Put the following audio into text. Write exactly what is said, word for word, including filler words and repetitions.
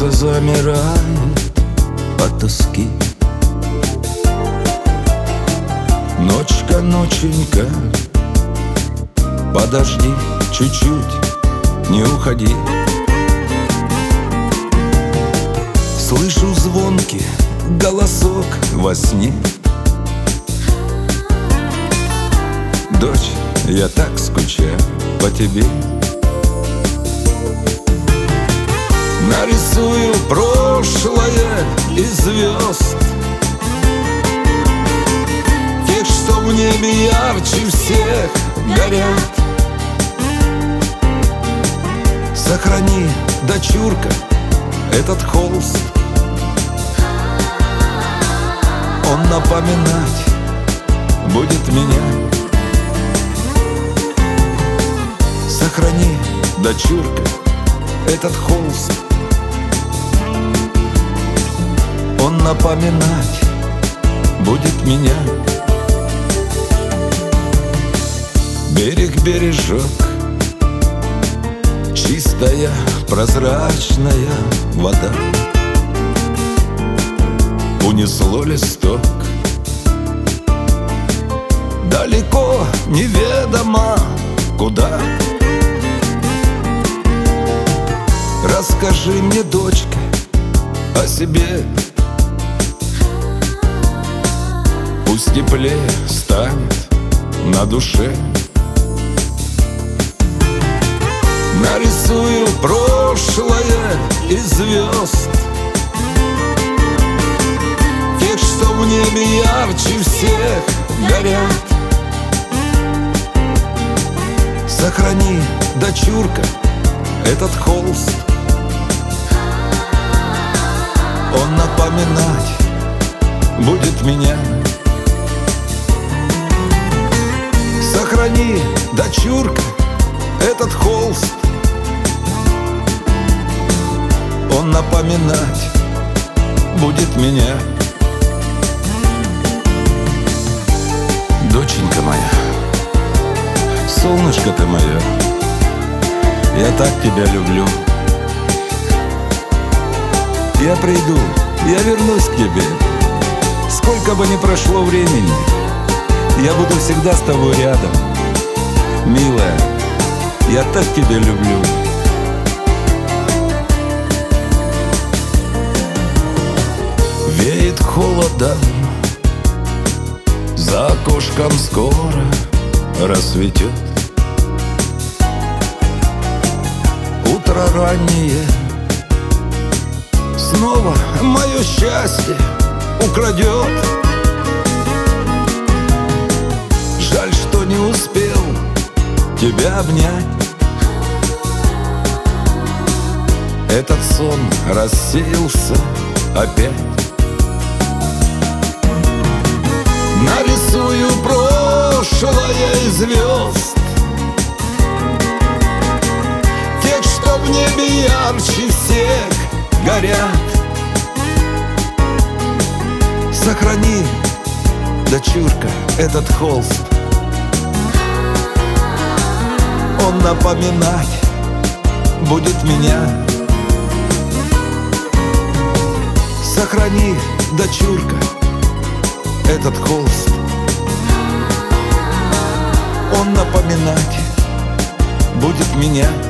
сердце замирает от тоски. Ночка, ноченька, подожди чуть-чуть, не уходи. Слышу звонкий голосок во сне. Дочь, я так скучаю по тебе. Нарисую прошлое из звезд, тех, что в небе ярче всех горят. Сохрани, дочурка, этот холст, он напоминать будет меня. Сохрани, дочурка, этот холст, он напоминать будет меня. Берег, бережок, чистая, прозрачная вода. Унесло листок далеко, неведомо куда. Расскажи мне, дочка, о себе. Пусть теплее станет на душе. Нарисую прошлое из звезд, тех, что в небе ярче всех горят. Сохрани, дочурка, этот холст, он напоминать будет меня. Сохрани, дочурка, этот холст, он напоминать будет меня. Доченька моя, солнышко ты мое, я так тебя люблю. Я приду, я вернусь к тебе. Сколько бы ни прошло времени, я буду всегда с тобой рядом. Милая, я так тебя люблю. Веет холодом, за окошком скоро рассветет. Утро раннее снова мое счастье украдет. Жаль, что не успел тебя обнять. Этот сон рассеялся опять. Нарисую прошлое из звезд, тех, что в небе ярче всех горят. Сохрани, дочурка, этот холст, он напоминать будет меня. Сохрани, дочурка, этот холст, он напоминать будет меня.